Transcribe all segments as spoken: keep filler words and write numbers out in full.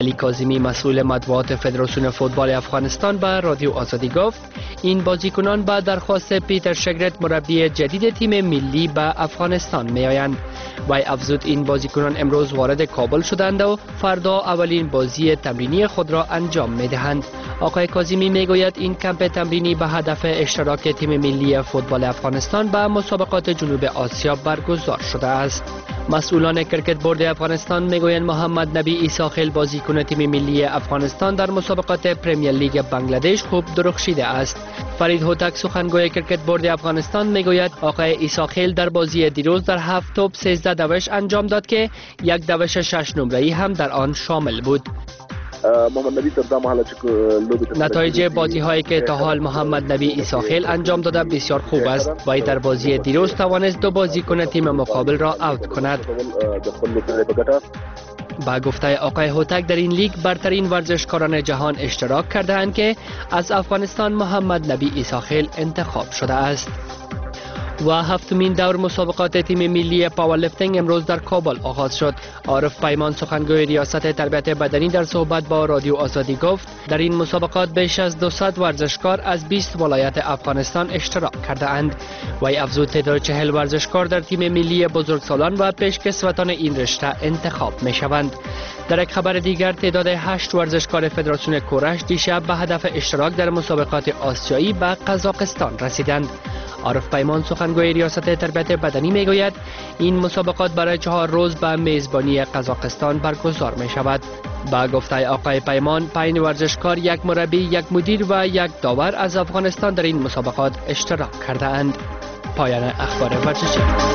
علی کاظمی مسئول مطبوعات فدراسیون فوتبال افغانستان به رادیو آزادی گفت این بازیکنان به درخواست پیتر شگرت مربی جدید تیم ملی به افغانستان می آیند. وی افزود این بازیکنان امروز وارد کابل شدند و فردا اولین بازی تمرینی خود را انجام می دهند. آقای کاظمی می گوید این کمپ تمرینی به هدف اشتراک تیم ملی فوتبال افغانستان به مسابقات جنوب آسیا برگزار شده است. مسئولان کرکت بورد افغانستان میگویند محمد نبی عیسی خیل بازیکن تیم ملی افغانستان در مسابقات پرمیر لیگ بنگلادش خوب درخشیده است. فرید هوتک سخنگوی کرکت بورد افغانستان میگوید آقای عیسی خیل در بازی دیروز در هفت توپ سیزده دوش انجام داد که یک دوش شش نمره‌ای هم در آن شامل بود. نتایج بازی هایی که تا حال محمد نبی عیسی خیل انجام داده بسیار خوب است. وی در بازی دیروز توانست دو بازیکن تیم مقابل را اوت کند. با گفته آقای هوتک در این لیگ برترین ورزشکاران جهان اشتراک کرده اند که از افغانستان محمد نبی عیسی خیل انتخاب شده است. و هفتمین دور مسابقات تیم ملی پاورلیفتینگ امروز در کابل آغاز شد. عارف پیمان سخنگوی ریاست تربیت بدنی در صحبت با رادیو آزادی گفت در این مسابقات بیش از دویست ورزشکار از بیست ولایت افغانستان اشتراک کرده اند. وی افزود تعداد چهل ورزشکار در تیم ملی بزرگسالان و پیشکسوتان این رشته انتخاب می شوند. در یک خبر دیگر تعداد هشت ورزشکار فدراسیون کورش دیشب به هدف اشتراک در مسابقات آسیایی به قزاقستان رسیدند. عارف پیمان سخنگوی ریاست تربیت بدنی می گوید این مسابقات برای چهار روز به میزبانی قزاقستان برگزار می شود. با گفته آقای پیمان پنج ورزشکار، یک مربی، یک مدیر و یک داور از افغانستان در این مسابقات اشتراک کرده اند. پایان اخبار ورزشی.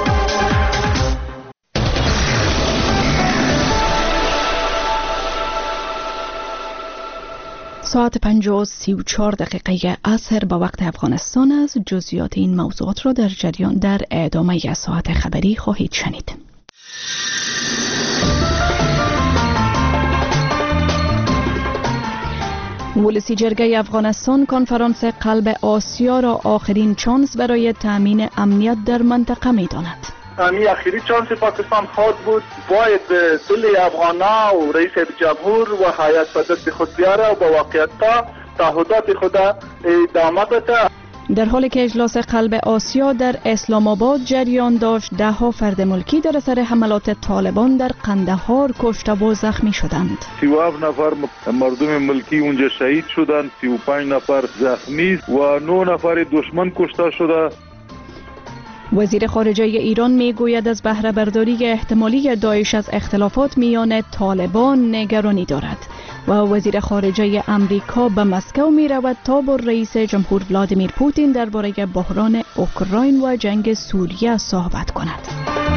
ساعت پنج و سی و چهار دقیقه عصر با وقت افغانستان است. جزئیات این موضوعات را در جریان در ادامه ساعت خبری خواهید شنید. ولسی جرگه افغانستان کنفرانس قلب آسیا را آخرین چانس برای تامین امنیت در منطقه می داند. همین اخیری چانس پاکستان خود بود، باید دل افغانا و رئیس جمهور و هیئت به دست خود بیاره و با واقعیت تعهدات خود ادامه بده. در حالی که اجلاس قلب آسیا در اسلام آباد جریان داشت، ده ها فرد ملکی در اثر حملات طالبان در قندهار کشته و زخمی شدند. سی و هفت نفر مردم ملکی اونجا شهید شدند، سی و پنج نفر زخمی و نه نفر دشمن کشته شده. وزیر خارجه ایران می گوید از بهره برداری احتمالی داعش از اختلافات میان طالبان نگرانی دارد و وزیر خارجه امریکا به مسکو می رود تا با رئیس جمهور ولادیمیر پوتین درباره بحران اوکراین و جنگ سوریه صحبت کند.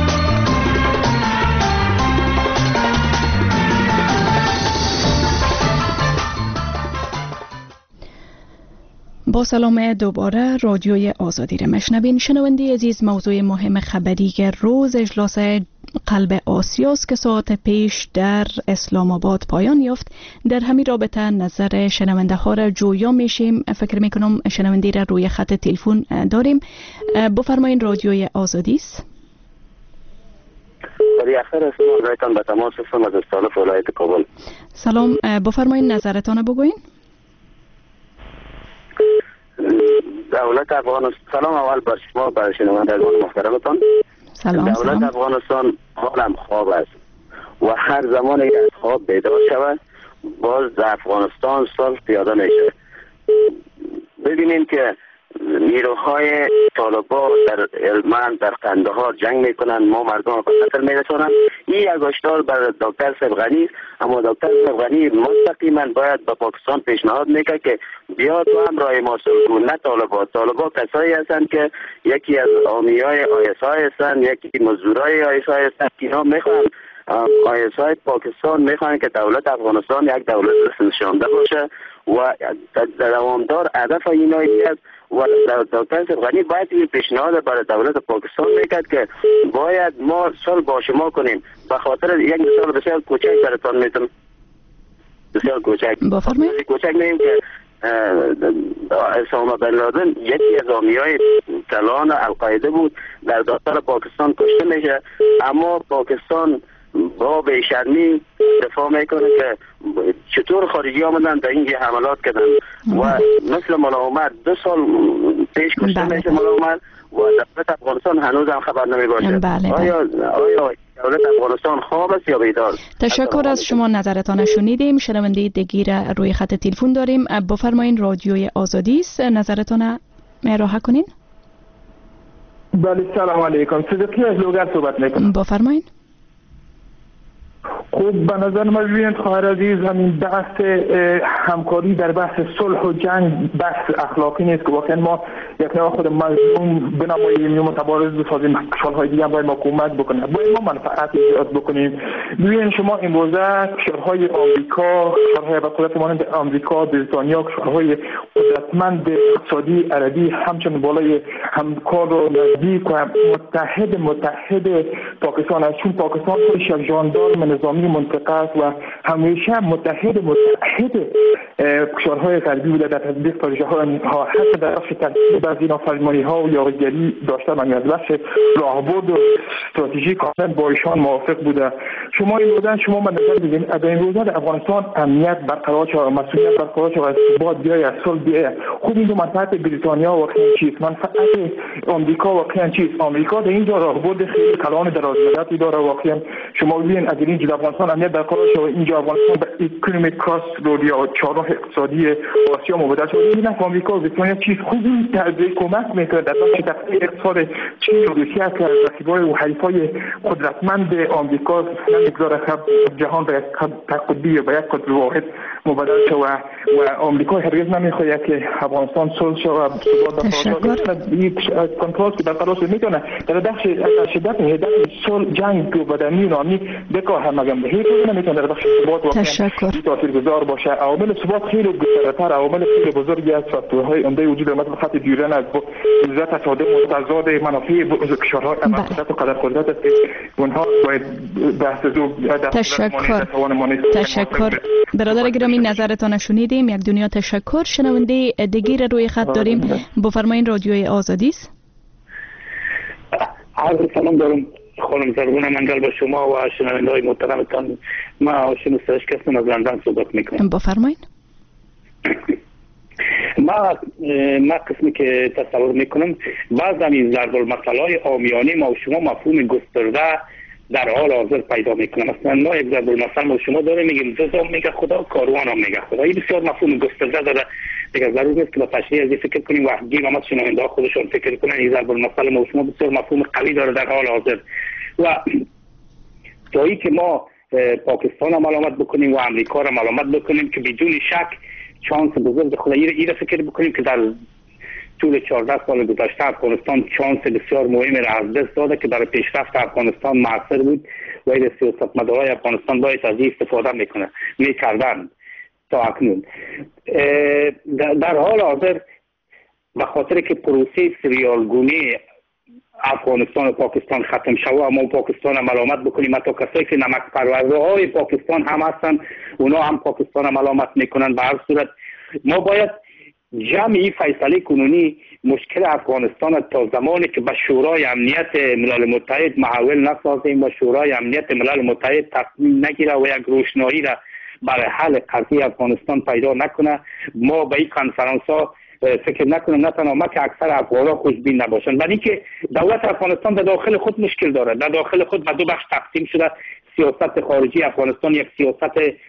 با سلام دوباره رادیوی آزادی را مشنوین. شنونده عزیز، موضوع مهم خبری که روز اجلاس قلب آسیاست که ساعت پیش در اسلام آباد پایان یافت. در همین رابطه نظر شنونده ها را جویا میشیم. فکر میکنم شنونده را روی خط تلفن داریم. بفرمایین، رادیوی آزادی است. رایتان به تماس هستم از استالف ولایت کابل. سلام، بفرمایین نظرتان بگوین. دولت افغانستان، سلام اول بر شما، بر شنوندگان محترمتان. سلام. دولت سلام. افغانستان حالم خواب است و هر زمان از خواب بیدار شود باز در افغانستان صلح پیاده میشه. ببینیم که نیروهای طالبان در هلمند، در قندهار جنگ میکنن، ما مردم را به قتل میرسانند. این یک هشدار بر دکتر صاحب غنی است، اما دکتر صاحب غنی مستقیما باید به پاکستان پیشنهاد میکنه که بیاد و همراه ما صلح کن، نه طالبان. طالبان کسایی هستند که یکی از حامیای آی اس آی هستند، یکی مزدورای آی اس آی هستند که اینا میخوان آی اس آی پاکستان میخوان که دولت افغانستان یک دولت نشانده باشه و دوامدار هدف اینا است. و دکتر صاحب غنی باید این پیشنهاد برای دولت پاکستان میکرد که باید ما صلح با شما کنیم. به خاطر یک مثال بسیار کوچک براتون میتونم، بسیار کوچک بفرمایید. کوچک میگم که اسامه بن لادن یکی از حامیای کلان القاعده بود، در داخل پاکستان کشته میشه، اما پاکستان با بیشرمی دفاع میکنه که چطور خارجی آمدن در اینجا حملات کردن و مثل ملاحمت دو سال پیش کشته میشه ملاحمت و دولت افغانستان هنوز هم خبر نمی باشه. بله آیا آیا دولت افغانستان خواب است یا بیدار؟ تشکر از شما، نظرتان شنیدیم. شنونده دیگر روی خط تلفن داریم. بفرمایین، رادیوی آزادی است، نظرتان مهراها کنین. بله سلام علیکم، صدقی از لوگر صحبت میکنم. بفرمایین. خوب به نظر من ببینید خواهر عزیز، همین بحث همکاری در بحث صلح و جنگ بحث اخلاقی نیست که واقعا ما یک نوع خود مظلوم بنماییم یا متبارز بسازیم، کشورهای دیگه باید ما کمک بکنه، باید ما منفعت ایجاد بکنیم. ببینید شما امروزه کشورهای آمریکا، کشورهای با قدرت مانند آمریکا، بریتانیا، کشورهای قدرتمند اقتصادی عربی همچنین بالای همکار و نزدیک و متحد متحد پاکستان است، چون پاکستان خودش یک ژاندارم نظامی منطقه است و همیشه متحد متحد کشورهای غربی بوده در تطبیق پروژه ها، حتی در بخش ترتیب بعضی نافرمانی ها و یاغیگری داشته من از بخش راهبرد و استراتژی کاملا با ایشان موافق بوده. شما این روزن شما من نظر بگیرید در این روزن افغانستان امنیت برقرار شد و مسئولیت برقرار شد و ثبات بیاید، صلح بیاید. خود این دو منفعت بریتانیا واقعا چیست؟ منفعت آمریکا واقعا چیست؟ آمریکا در اینجا راهبرد خیلی کلان درازمدتی داره. واقعا شما ببینید اگر اینجا افغانستان امنیت برقرار شد و اینجا افغانستان به اکونومیک کراس رود یا چهارراه اقتصادی آسیا مبادل شد، این آمریکا و بریتانیا چیز خوب این تدریج کمک میکنه در بخش تقویت اقتصاد چین و روسیه که از رقیبای و حریفای قدرتمند آمریکا نمیگذاره جهان به یک قطبی یا به یک قطب واحد مبادل شد و و آمریکا هرگز نمیخواد که افغانستان صلح شد و ثبات برقرار کنترل که برقرار شد. میتونه در بخش شدت هدف صلح جنگ و بدنی نامی بکاه هم مگم به هیچ نمیتونه در بخش ثبات واقعا تاثیرگذار باشه. عوامل ثبات خیلی گسترده‌تر، عوامل خیلی بزرگی از فاکتورهای عمده وجود مثل خط دیورن از عزت تصادم متضاد منافع کشورهای قدرت و قدر قدرت است. اونها باید بحث دو تشکر تشکر برادر گرامی، نظرتان شنیدیم. یک دنیا تشکر. شنونده دیگر روی خط داریم، بفرمایین، رادیوی آزادی است. عرض سلام دارم خانم زربون منگل با شما و شنونده های محترمتان. ما هاشم سرشک هستم، از لندن صحبت میکنم. بفرمایین. ما ما قسمی که تصور میکنم بعض از این ضرب المثل های عامیانه ما و شما مفهوم گسترده در حال حاضر پیدا میکنم. مثلا ما یک ضرب المثل ما و شما داریم، میگیم جزام میگه خدا، کاروان هم میگه خدا. این بسیار مفهوم گسترده داره، دیگه ضرور نیست که با تشریح از فکر کنیم و گیم هم از شنونده خودشون فکر کنن. این ضرب المثل ما و شما بسیار مفهوم قوی داره در حال حاضر و جایی که ما پاکستان هم علامت بکنیم و امریکا هم علامت بکنیم که بدون شک چانس بزرگ خدا ایره فکر بکنیم که در طول چهارده سال گذشته افغانستان چانس بسیار مهمی را از دست داده که برای پیشرفت افغانستان موثر بود و این سیاستمدارای افغانستان باید از این استفاده میکنه میکردن تا اکنون. در حال حاضر به خاطر که پروسه سریالگونی افغانستان و پاکستان ختم شوه، اما پاکستان هم علامت بکنیم، حتی کسایی که نمک پرورده های پاکستان هم هستن اونا هم پاکستان هم علامت میکنن. به هر صورت ما باید جمعی فیصله کنونی مشکل افغانستان تا زمانی که به شورای امنیت ملل متحد محول نسازیم و شورای امنیت ملل متحد تصمیم نگیره و یک روشنایی را برای حل قضیه افغانستان پیدا نکنه، ما به این کنفرانس ها فکر نکنم، نه تنها ما که اکثر افغان‌ها خوشبین نباشند. برای اینکه دولت افغانستان در داخل خود مشکل داره، در داخل خود به دو بخش تقسیم شده. سیاست خارجی افغانستان یک سیاست